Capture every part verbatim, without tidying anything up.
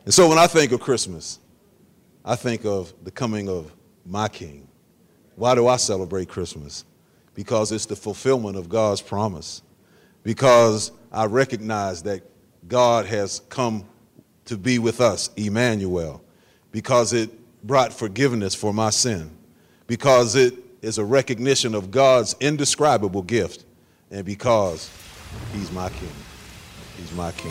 And so when I think of Christmas, I think of the coming of my King. Why do I celebrate Christmas? Because it's the fulfillment of God's promise. Because I recognize that God has come to be with us, Emmanuel. Because it brought forgiveness for my sin. Because it is a recognition of God's indescribable gift. And because he's my King. He's my King.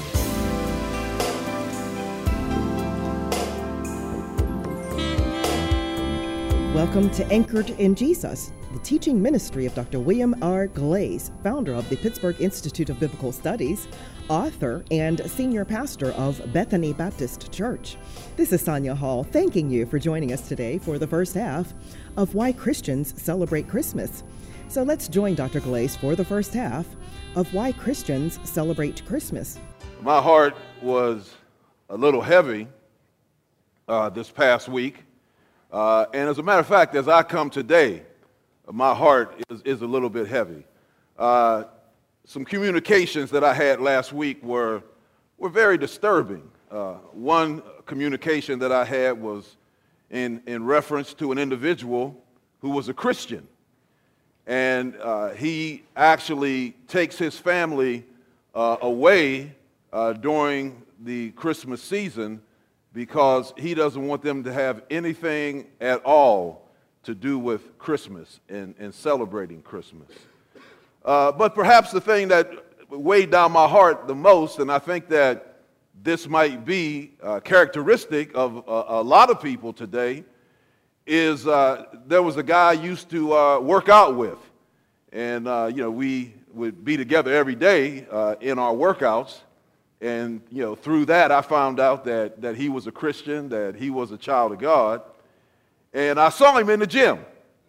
Welcome to Anchored in Jesus, the teaching ministry of Doctor William R. Glaze, founder of the Pittsburgh Institute of Biblical Studies, author and senior pastor of Bethany Baptist Church. This is Sonia Hall, thanking you for joining us today for the first half of Why Christians Celebrate Christmas. So let's join Doctor Glaze for the first half of Why Christians Celebrate Christmas. My heart was a little heavy uh, this past week. Uh, and as a matter of fact, as I come today, my heart is, is a little bit heavy. Uh, some communications that I had last week were, were very disturbing. Uh, one communication that I had was in, in reference to an individual who was a Christian. And uh, he actually takes his family uh, away uh, during the Christmas season because he doesn't want them to have anything at all to do with Christmas and, and celebrating Christmas. Uh, but perhaps the thing that weighed down my heart the most, and I think that this might be uh, characteristic of a, a lot of people today, is uh, there was a guy I used to uh, work out with. And, uh, you know, we would be together every day uh, in our workouts. And, you know, through that, I found out that, that he was a Christian, that he was a child of God. And I saw him in the gym.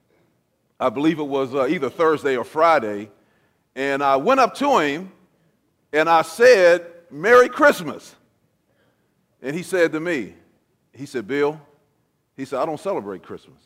I believe it was uh, either Thursday or Friday. And I went up to him and I said, "Merry Christmas." And he said to me, he said, "Bill," he said, "I don't celebrate Christmas."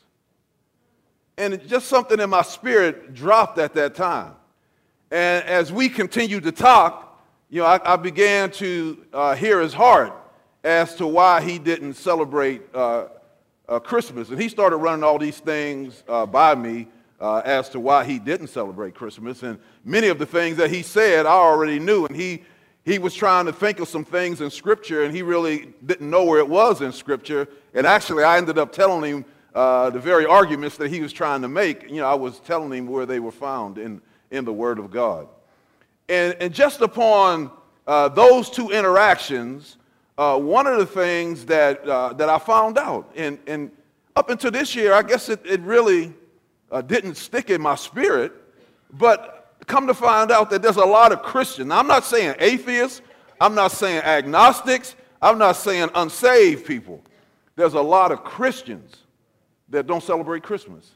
And it, just something in my spirit dropped at that time. And as we continued to talk, you know, I, I began to uh, hear his heart as to why he didn't celebrate uh, uh, Christmas. And he started running all these things uh, by me uh, as to why he didn't celebrate Christmas. And many of the things that he said, I already knew. And he, he was trying to think of some things in Scripture, and he really didn't know where it was in Scripture. And actually, I ended up telling him uh, the very arguments that he was trying to make. You know, I was telling him where they were found in, in the Word of God. And, and just upon uh, those two interactions, uh, one of the things that uh, that I found out, and, and up until this year, I guess it, it really uh, didn't stick in my spirit, but come to find out that there's a lot of Christians. Now, I'm not saying atheists, I'm not saying agnostics, I'm not saying unsaved people. There's a lot of Christians that don't celebrate Christmas.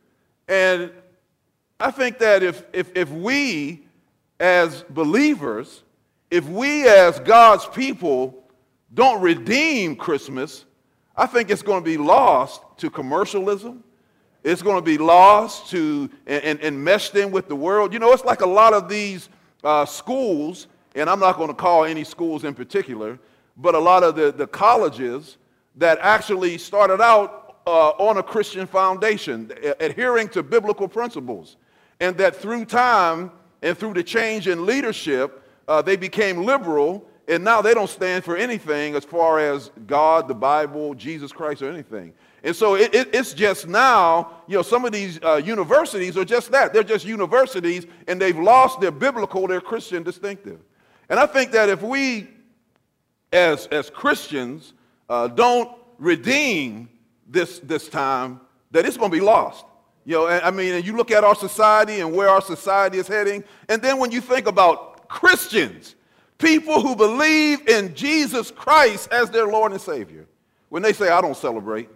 And I think that if if, if we as believers, if we as God's people don't redeem Christmas, I think it's going to be lost to commercialism. It's going to be lost to and, and, and meshed in with the world. You know, it's like a lot of these uh, schools, and I'm not going to call any schools in particular, but a lot of the, the colleges that actually started out uh, on a Christian foundation, adhering to biblical principles, and that through time and through the change in leadership, uh, they became liberal, and now they don't stand for anything as far as God, the Bible, Jesus Christ, or anything. And so it, it, it's just now, you know, some of these uh, universities are just that. They're just universities, and they've lost their biblical, their Christian distinctive. And I think that if we, as, as Christians, uh, don't redeem this, this time, that it's going to be lost. You know, I mean, and you look at our society and where our society is heading, and then when you think about Christians, people who believe in Jesus Christ as their Lord and Savior, when they say, "I don't celebrate,"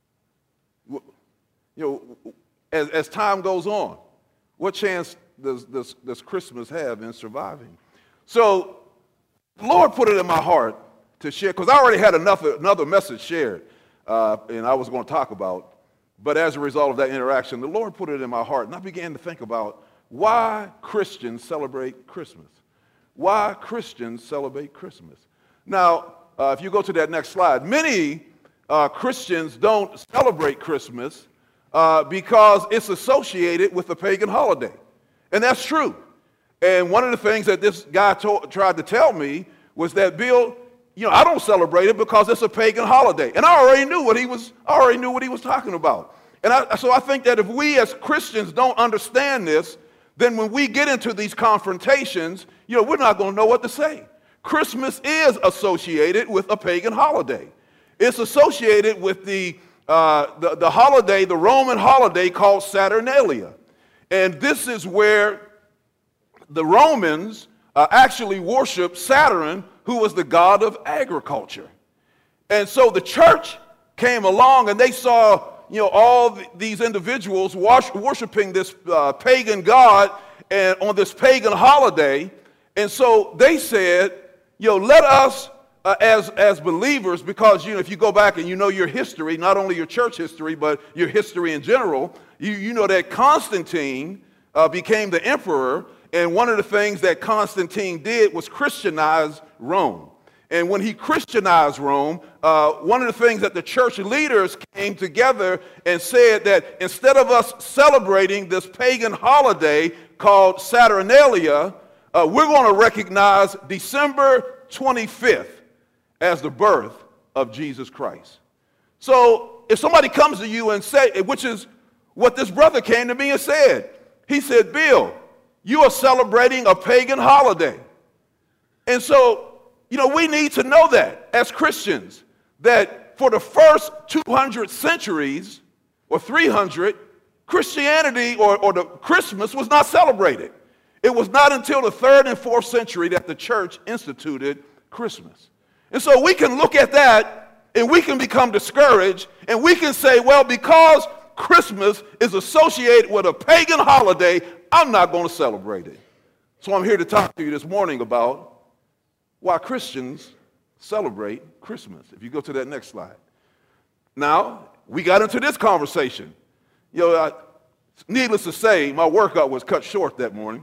you know, as, as time goes on, what chance does, does, does Christmas have in surviving? So the Lord put it in my heart to share, because I already had enough, another message shared, uh, and I was going to talk about. But as a result of that interaction, the Lord put it in my heart, and I began to think about why Christians celebrate Christmas. Why Christians celebrate Christmas. Now, uh, if you go to that next slide, many uh, Christians don't celebrate Christmas uh, because it's associated with a pagan holiday. And that's true. And one of the things that this guy told, tried to tell me was that, Bill, you know, I don't celebrate it because it's a pagan holiday. And I already knew what he was, I already knew what he was talking about. And I, so I think that if we as Christians don't understand this, then when we get into these confrontations, you know, we're not going to know what to say. Christmas is associated with a pagan holiday. It's associated with the, uh, the, the holiday, the Roman holiday called Saturnalia. And this is where the Romans uh, actually worshiped Saturn, who was the god of agriculture. And so the church came along and they saw, you know, all th- these individuals wash- worshiping this uh, pagan god and on this pagan holiday. And so they said, you know, let us uh, as, as believers, because, you know, if you go back and you know your history, not only your church history, but your history in general, you, you know that Constantine uh, became the emperor. And one of the things that Constantine did was Christianize Rome. And when he Christianized Rome, uh, one of the things that the church leaders came together and said that instead of us celebrating this pagan holiday called Saturnalia, uh, we're going to recognize December twenty-fifth as the birth of Jesus Christ. So if somebody comes to you and say, which is what this brother came to me and said, he said, Bill, you are celebrating a pagan holiday. And so, you know, we need to know that as Christians, that for the first two hundred centuries or three hundred, Christianity or, or the Christmas was not celebrated. It was not until the third and fourth century that the church instituted Christmas. And so we can look at that and we can become discouraged and we can say, well, because Christmas is associated with a pagan holiday, I'm not going to celebrate it. So I'm here to talk to you this morning about why Christians celebrate Christmas. If you go to that next slide. Now, we got into this conversation. You know, I, needless to say, my workout was cut short that morning.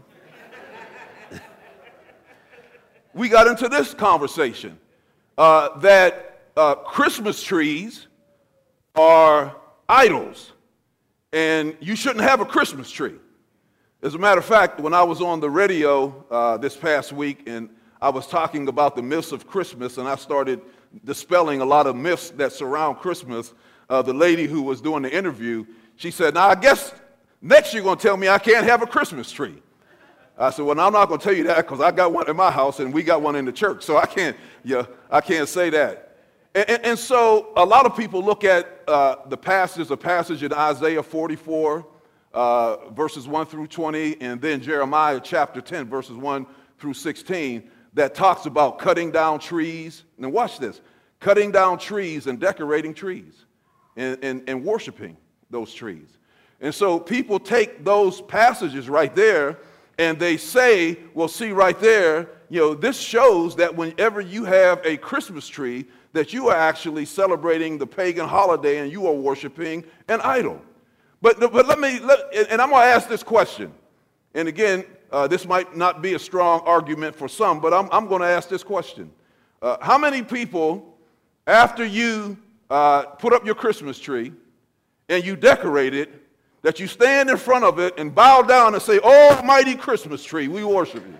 We got into this conversation uh, that uh, Christmas trees are idols, and you shouldn't have a Christmas tree. As a matter of fact, when I was on the radio uh, this past week and I was talking about the myths of Christmas and I started dispelling a lot of myths that surround Christmas, uh, the lady who was doing the interview, she said, now I guess next you're going to tell me I can't have a Christmas tree. I said, well, no, I'm not going to tell you that because I got one in my house and we got one in the church, so I can't, yeah, I can't say that. And, and, and so a lot of people look at uh, the passage, a passage in Isaiah forty-four, Uh, verses one through twenty, and then Jeremiah chapter ten, verses one through sixteen, that talks about cutting down trees. Now watch this, cutting down trees and decorating trees and, and, and worshiping those trees. And so people take those passages right there and they say, well, see right there, you know, this shows that whenever you have a Christmas tree, that you are actually celebrating the pagan holiday and you are worshiping an idol. But, but let me, let, and I'm going to ask this question. And again, uh, this might not be a strong argument for some, but I'm, I'm going to ask this question. Uh, how many people, after you uh, put up your Christmas tree and you decorate it, that you stand in front of it and bow down and say, Almighty Christmas tree, we worship you?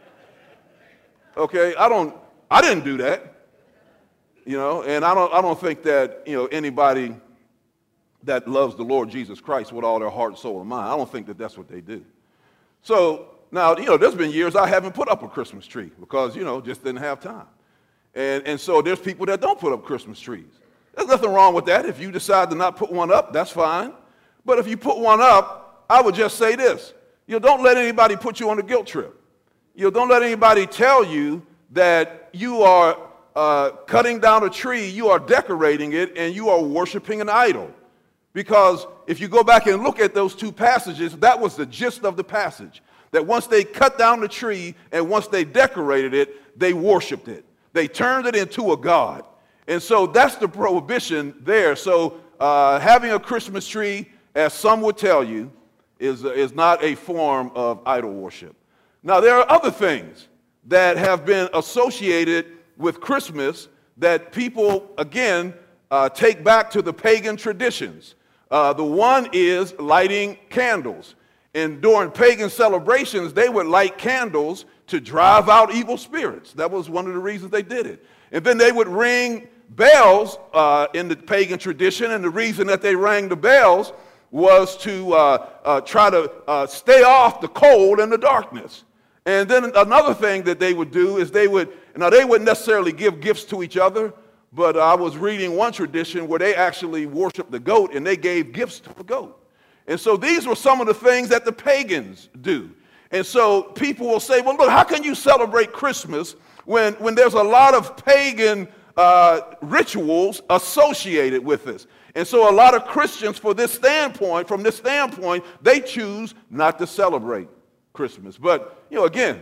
Okay, I don't, I didn't do that. You know, and I don't, I don't think that, you know, anybody that loves the Lord Jesus Christ with all their heart, soul, and mind, I don't think that that's what they do. So now, you know, there's been years I haven't put up a Christmas tree because, you know, just didn't have time. And, and so there's people that don't put up Christmas trees. There's nothing wrong with that. If you decide to not put one up, that's fine. But if you put one up, I would just say this. You know, don't let anybody put you on a guilt trip. You know, don't let anybody tell you that you are uh, cutting down a tree, you are decorating it, and you are worshiping an idol. Because if you go back and look at those two passages, that was the gist of the passage. That once they cut down the tree and once they decorated it, they worshiped it. They turned it into a god. And so that's the prohibition there. So uh, having a Christmas tree, as some would tell you, is, is not a form of idol worship. Now, there are other things that have been associated with Christmas that people, again, uh, take back to the pagan traditions. Uh, the one is lighting candles. And during pagan celebrations, they would light candles to drive out evil spirits. That was one of the reasons they did it. And then they would ring bells uh, in the pagan tradition, and the reason that they rang the bells was to uh, uh, try to uh, stay off the cold and the darkness. And then another thing that they would do is they would, now they wouldn't necessarily give gifts to each other, but I was reading one tradition where they actually worshiped the goat and they gave gifts to the goat. And so these were some of the things that the pagans do. And so people will say, well, look, how can you celebrate Christmas when, when there's a lot of pagan uh, rituals associated with this? And so a lot of Christians, for this standpoint, from this standpoint, they choose not to celebrate Christmas. But, you know, again,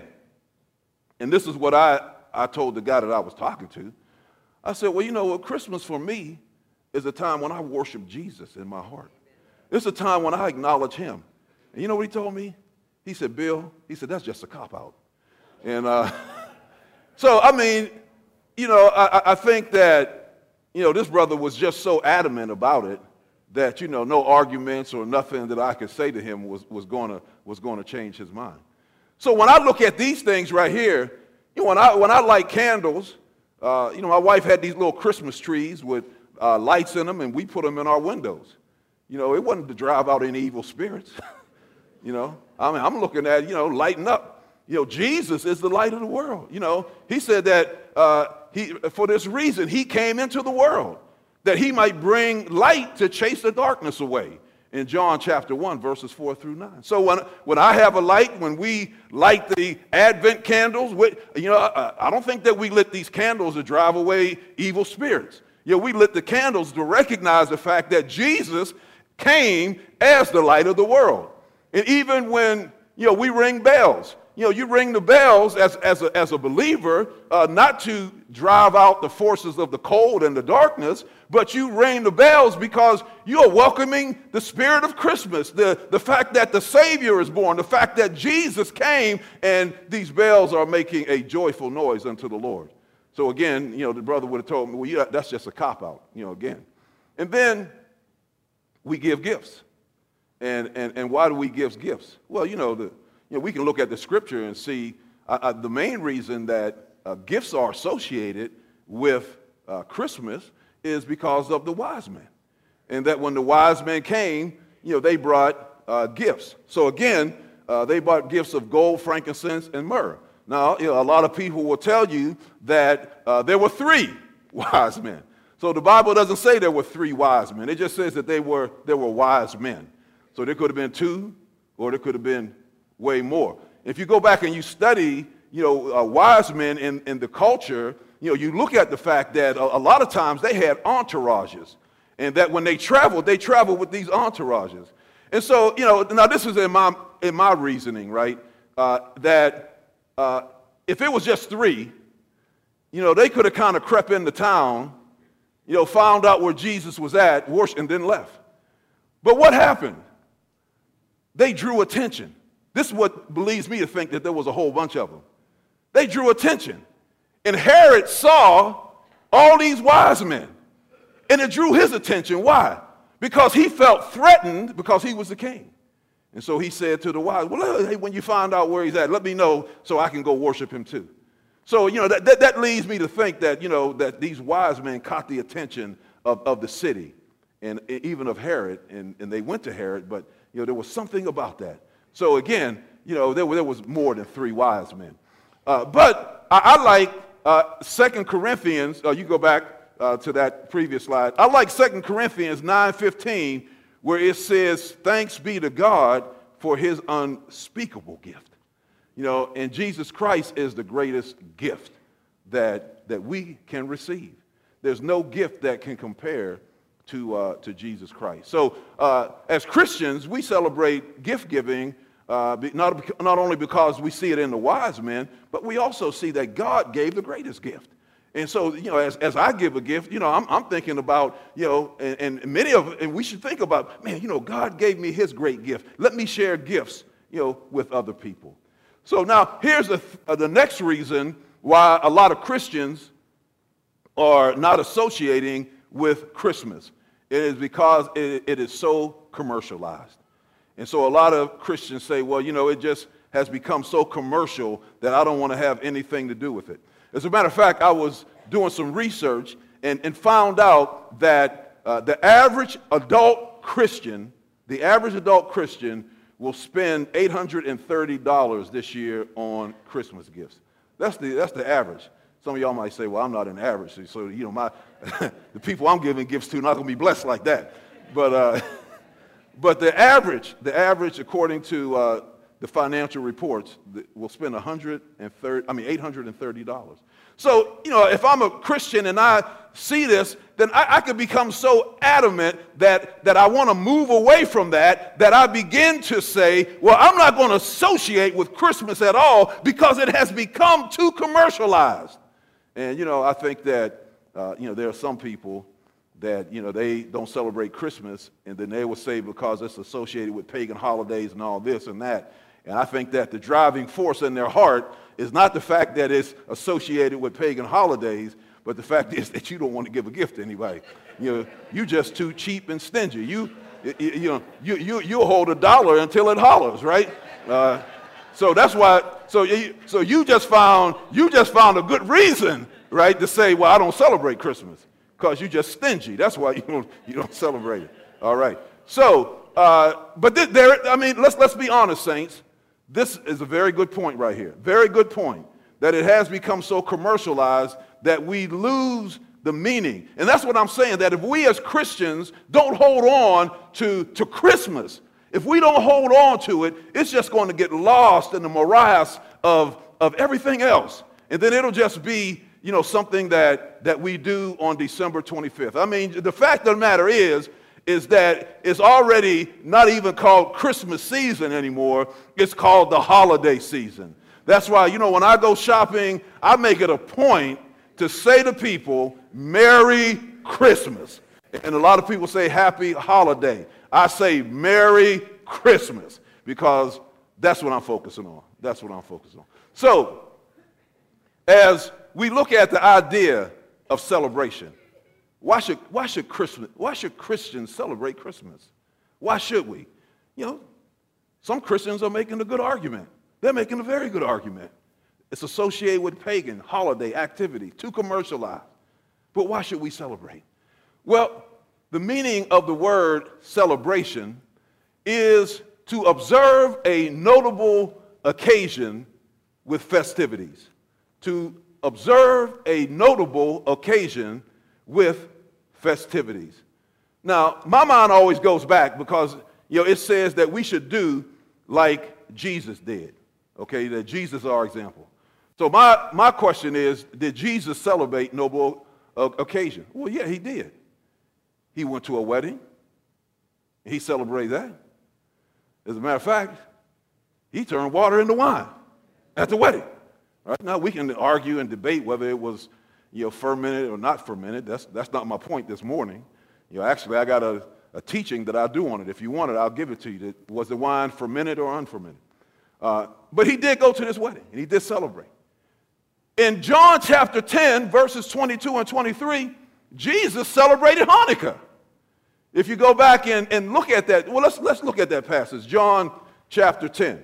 and this is what I, I told the guy that I was talking to. I said, well, you know what, Christmas for me is a time when I worship Jesus in my heart. It's a time when I acknowledge him. And you know what he told me? He said, Bill, he said, that's just a cop-out. And uh, so, I mean, you know, I, I think that, you know, this brother was just so adamant about it that, you know, no arguments or nothing that I could say to him was, was going to was going to change his mind. So when I look at these things right here, you know, when I, when I light candles, uh, you know, my wife had these little Christmas trees with uh, lights in them, and we put them in our windows. You know, it wasn't to drive out any evil spirits. You know, I mean, I'm looking at, you know, lighting up. You know, Jesus is the light of the world. You know, he said that uh, he, for this reason, he came into the world, that he might bring light to chase the darkness away. In John chapter one, verses four through nine. So when, when I have a light, when we light the Advent candles, we, you know, I, I don't think that we lit these candles to drive away evil spirits. You know, we lit the candles to recognize the fact that Jesus came as the light of the world. And even when, you know, we ring bells, you know, you ring the bells as, as, a, as a believer, uh, not to drive out the forces of the cold and the darkness, but you ring the bells because you are welcoming the spirit of Christmas, the, the fact that the Savior is born, the fact that Jesus came, and these bells are making a joyful noise unto the Lord. So again, you know, the brother would have told me, well, yeah, that's just a cop-out, you know, again. And then we give gifts. And, and, and why do we give gifts? Well, you know, the, you know, we can look at the scripture and see uh, uh, the main reason that uh, gifts are associated with uh, Christmas is because of the wise men. And that when the wise men came, you know, they brought uh, gifts. So again, uh, they brought gifts of gold, frankincense, and myrrh. Now, you know, a lot of people will tell you that uh, there were three wise men. So the Bible doesn't say there were three wise men. It just says that they were, there were wise men. So there could have been two, or there could have been way more. If you go back and you study, you know, uh, wise men in, in the culture, you know, you look at the fact that a, a lot of times they had entourages, and that when they traveled, they traveled with these entourages. And so, you know, now this is in my, in my reasoning, right, uh, that uh, if it was just three, you know, they could have kind of crept into town, you know, found out where Jesus was at, worshiped, and then left. But what happened? They drew attention. This is what leads me to think that there was a whole bunch of them. They drew attention. And Herod saw all these wise men. And it drew his attention. Why? Because he felt threatened because he was the king. And so he said to the wise, well, hey, when you find out where he's at, let me know so I can go worship him too. So, you know, that, that, that leads me to think that, you know, that these wise men caught the attention of, of the city and even of Herod. And, and they went to Herod, but, you know, there was something about that. So again, you know, there, there was more than three wise men. Uh, but I, I like uh, Second Corinthians, uh, you go back uh, to that previous slide. I like Second Corinthians nine fifteen, where it says, thanks be to God for his unspeakable gift. You know, and Jesus Christ is the greatest gift that, that we can receive. There's no gift that can compare to, uh, to Jesus Christ. So uh, as Christians, we celebrate gift giving uh, not, not only because we see it in the wise men, but we also see that God gave the greatest gift. And so, you know, as, as I give a gift, you know, I'm, I'm thinking about, you know, and, and many of, and we should think about, man, you know, God gave me his great gift. Let me share gifts, you know, with other people. So now here's the, uh, the next reason why a lot of Christians are not associating with Christmas. It is because it, it is so commercialized. And so a lot of Christians say, well, you know, it just has become so commercial that I don't want to have anything to do with it. As a matter of fact, I was doing some research and, and found out that uh, the average adult Christian, the average adult Christian will spend eight hundred thirty dollars this year on Christmas gifts. That's the, that's the average. Some of y'all might say, well, I'm not an average, so, you know, my the people I'm giving gifts to are not going to be blessed like that. But, uh, but the average, the average, according to uh, the financial reports, will spend one hundred thirty, I mean, eight hundred thirty dollars. So, you know, if I'm a Christian and I see this, then I, I could become so adamant that, that I want to move away from that, that I begin to say, well, I'm not going to associate with Christmas at all because it has become too commercialized. And, you know, I think that, uh, you know, there are some people that, you know, they don't celebrate Christmas, and then they will say because it's associated with pagan holidays and all this and that. And I think that the driving force in their heart is not the fact that it's associated with pagan holidays, but the fact is that you don't want to give a gift to anybody. You know, you're just too cheap and stingy. You, you, you know, you, you, you'll hold a dollar until it hollers, right? Uh, so that's why, so you, so you just found, you just found a good reason, right, to say, well, I don't celebrate Christmas, because you're just stingy. That's why you don't, you don't celebrate it. All right. So, uh, but th- there, I mean, let's, let's be honest, saints. This is a very good point right here. Very good point, that it has become so commercialized that we lose the meaning. And that's what I'm saying, that if we as Christians don't hold on to, to Christmas, if we don't hold on to it, it's just going to get lost in the morass of, of everything else. And then it'll just be, you know, something that, that we do on December twenty-fifth. I mean, the fact of the matter is, is that it's already not even called Christmas season anymore. It's called the holiday season. That's why, you know, when I go shopping, I make it a point to say to people, Merry Christmas. And a lot of people say Happy Holiday. I say Merry Christmas because that's what I'm focusing on. That's what I'm focusing on. So, as we look at the idea of celebration, Why should, why should Christmas, why should Christians celebrate Christmas? Why should we? You know, some Christians are making a good argument. They're making a very good argument. It's associated with pagan holiday activity, too commercialized. But why should we celebrate? Well, the meaning of the word celebration is to observe a notable occasion with festivities. To observe a notable occasion with festivities. Now, my mind always goes back because, you know, it says that we should do like Jesus did, okay, that Jesus is our example. So my, my question is, did Jesus celebrate noble uh, occasion? Well, yeah, he did. He went to a wedding. He celebrated that. As a matter of fact, he turned water into wine at the wedding. All right? Now, we can argue and debate whether it was, you know, fermented or not fermented. That's, that's not my point this morning. You know, actually, I got a, a teaching that I do on it. If you want it, I'll give it to you. Was the wine fermented or unfermented? Uh, but he did go to this wedding, and he did celebrate. In John chapter ten, verses twenty-two and twenty-three, Jesus celebrated Hanukkah. If you go back and, and look at that, well, let's, let's look at that passage. John chapter ten.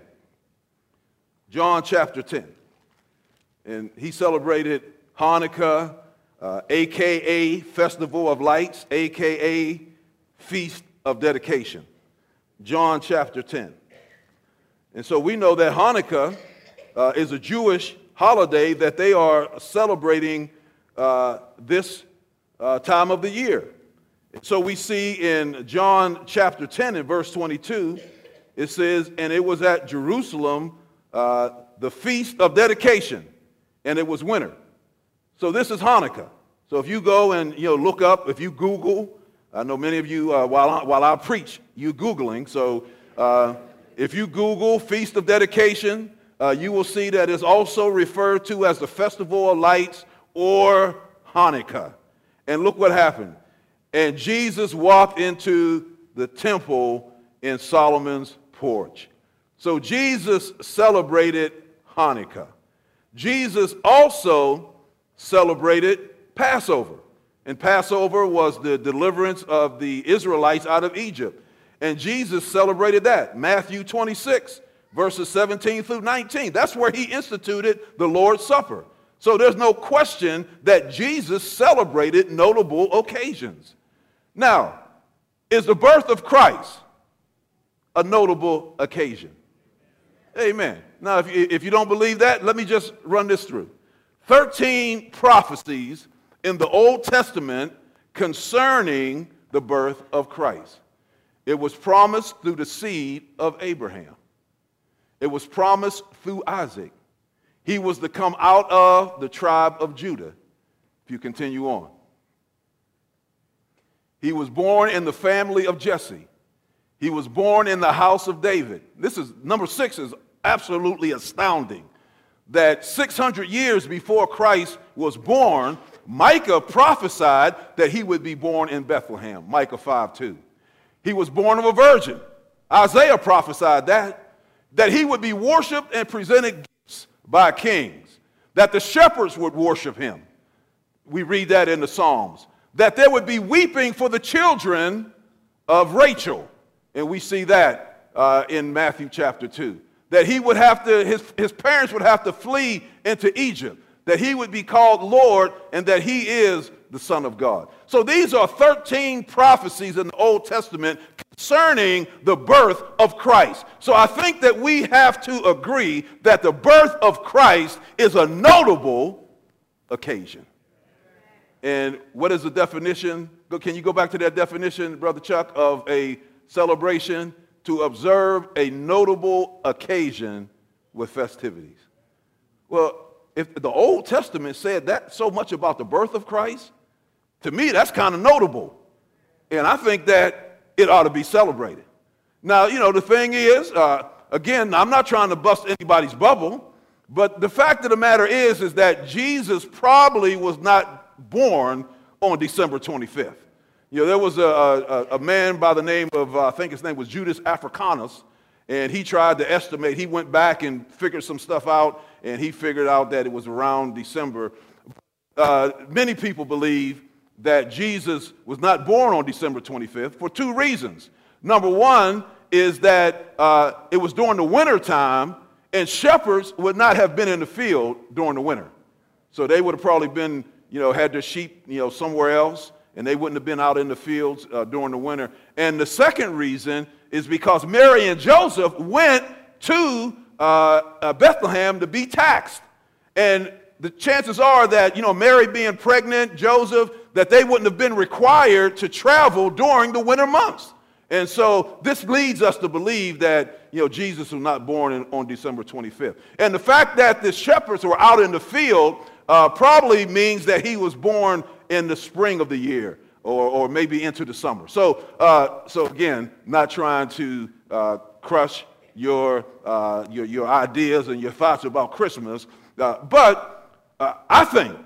John chapter ten. And he celebrated Hanukkah, uh, a k a. Festival of Lights, a k a. Feast of Dedication. John chapter ten. And so we know that Hanukkah uh, is a Jewish holiday that they are celebrating uh, this uh, time of the year. So we see in John chapter ten and verse twenty-two, it says, and it was at Jerusalem, uh, the Feast of Dedication, and it was winter. So this is Hanukkah. So if you go and, you know, look up, if you Google, I know many of you, uh, while, I, while I preach, you Googling. So uh, if you Google Feast of Dedication, uh, you will see that it's also referred to as the Festival of Lights or Hanukkah. And look what happened. And Jesus walked into the temple in Solomon's porch. So Jesus celebrated Hanukkah. Jesus also celebrated Passover. And Passover was the deliverance of the Israelites out of Egypt. And Jesus celebrated that. Matthew twenty-six, verses seventeen through nineteen. That's where he instituted the Lord's Supper. So there's no question that Jesus celebrated notable occasions. Now, is the birth of Christ a notable occasion? Amen. Now, if you, if you don't believe that, let me just run this through. thirteen prophecies in the Old Testament concerning the birth of Christ. It was promised through the seed of Abraham. It was promised through Isaac. He was to come out of the tribe of Judah. If you continue on. He was born in the family of Jesse. He was born in the house of David. This is, number six is absolutely astounding. That six hundred years before Christ was born, Micah prophesied that he would be born in Bethlehem, Micah five two. He was born of a virgin. Isaiah prophesied that, that he would be worshiped and presented gifts by kings, that the shepherds would worship him. We read that in the Psalms. That there would be weeping for the children of Rachel, and we see that uh, in Matthew chapter two. That he would have to, his, his parents would have to flee into Egypt, that he would be called Lord, and that he is the Son of God. So these are thirteen prophecies in the Old Testament concerning the birth of Christ. So I think that we have to agree that the birth of Christ is a notable occasion. And what is the definition? Can you go back to that definition, Brother Chuck, of a celebration? To observe a notable occasion with festivities. Well, if the Old Testament said that so much about the birth of Christ, to me that's kind of notable. And I think that it ought to be celebrated. Now, you know, the thing is, uh, again, I'm not trying to bust anybody's bubble, but the fact of the matter is, is that Jesus probably was not born on December twenty-fifth. You know, there was a, a, a man by the name of, uh, I think his name was Judas Africanus, and he tried to estimate. He went back and figured some stuff out, and he figured out that it was around December. Uh, many people believe that Jesus was not born on December twenty-fifth for two reasons. Number one is that uh, it was during the winter time, and shepherds would not have been in the field during the winter. So they would have probably been, you know, had their sheep, you know, somewhere else, and they wouldn't have been out in the fields uh, during the winter. And the second reason is because Mary and Joseph went to uh, uh, Bethlehem to be taxed. And the chances are that, you know, Mary being pregnant, Joseph, that they wouldn't have been required to travel during the winter months. And so this leads us to believe that, you know, Jesus was not born in, on December twenty-fifth. And the fact that the shepherds were out in the field uh, probably means that he was born in the spring of the year, or, or maybe into the summer. So, uh, so again, not trying to uh, crush your, uh, your your ideas and your thoughts about Christmas, uh, but uh, I think,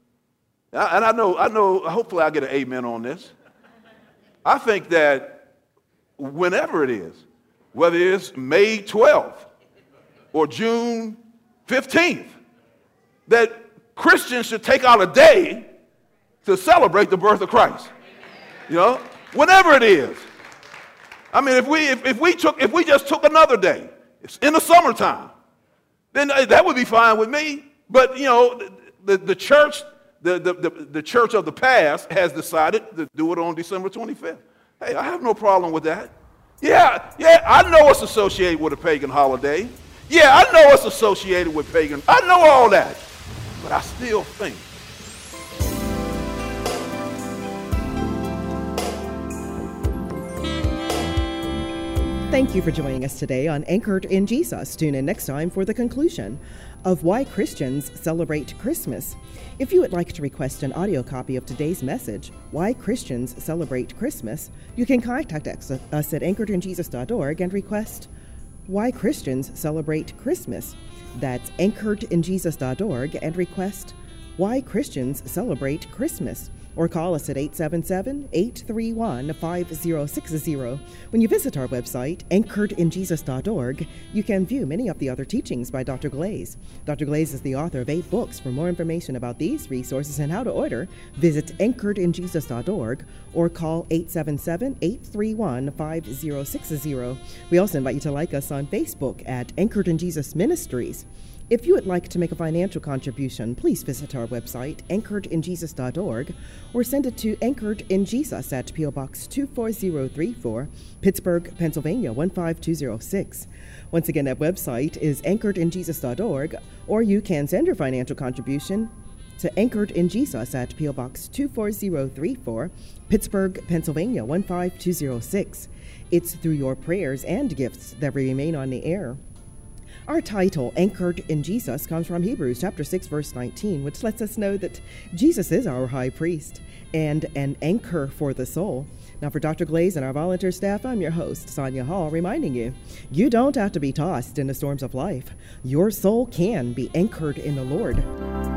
and I know, I know, hopefully I get an amen on this. I think that whenever it is, whether it's May twelfth or June fifteenth, that Christians should take out a day to celebrate the birth of Christ. You know, whenever it is. I mean, if we if, if we took if we just took another day, it's in the summertime, then that would be fine with me. But you know, the the, the church, the, the the the church of the past has decided to do it on December twenty-fifth. Hey, I have no problem with that. Yeah, yeah, I know it's associated with a pagan holiday. Yeah, I know it's associated with pagan. I know all that. But I still think Thank you for joining us today on Anchored in Jesus. Tune in next time for the conclusion of Why Christians Celebrate Christmas. If you would like to request an audio copy of today's message, Why Christians Celebrate Christmas, you can contact us at anchored in jesus dot org and request Why Christians Celebrate Christmas. That's anchored in jesus dot org and request Why Christians Celebrate Christmas. or call us at eight seven seven, eight three one, five zero six zero. When you visit our website, anchored in jesus dot org, you can view many of the other teachings by Doctor Glaze. Doctor Glaze is the author of eight books. For more information about these resources and how to order, visit anchored in jesus dot org or call eight seven seven, eight three one, five zero six zero. We also invite you to like us on Facebook at Anchored in Jesus Ministries. If you would like to make a financial contribution, please visit our website, anchored in jesus dot org, or send it to Anchored in Jesus at P O Box two four zero three four, Pittsburgh, Pennsylvania one five two zero six. Once again, that website is anchored in jesus dot org, or you can send your financial contribution to Anchored in Jesus at P O Box two four zero three four, Pittsburgh, Pennsylvania one five two zero six. It's through your prayers and gifts that we remain on the air. Our title, Anchored in Jesus, comes from Hebrews chapter six, verse nineteen, which lets us know that Jesus is our high priest and an anchor for the soul. Now, for Doctor Glaze and our volunteer staff, I'm your host, Sonia Hall, reminding you, you don't have to be tossed in the storms of life. Your soul can be anchored in the Lord.